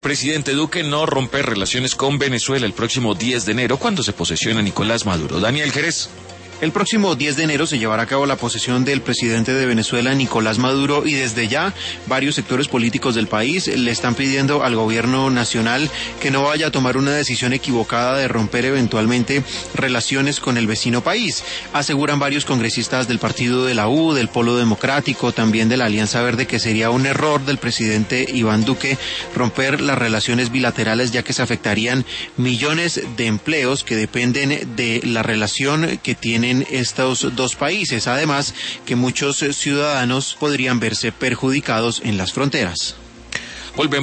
Presidente Duque no romper relaciones con Venezuela el próximo 10 de enero cuando se posesiona Nicolás Maduro. Daniel Jerez. El próximo 10 de enero se llevará a cabo la posesión del presidente de Venezuela, Nicolás Maduro, y desde ya varios sectores políticos del país le están pidiendo al gobierno nacional que no vaya a tomar una decisión equivocada de romper eventualmente relaciones con el vecino país. Aseguran varios congresistas del partido de la U, del Polo Democrático, también de la Alianza Verde, que sería un error del presidente Iván Duque romper las relaciones bilaterales, ya que se afectarían millones de empleos que dependen de la relación que tienen estos dos países, además que muchos ciudadanos podrían verse perjudicados en las fronteras. Volvemos.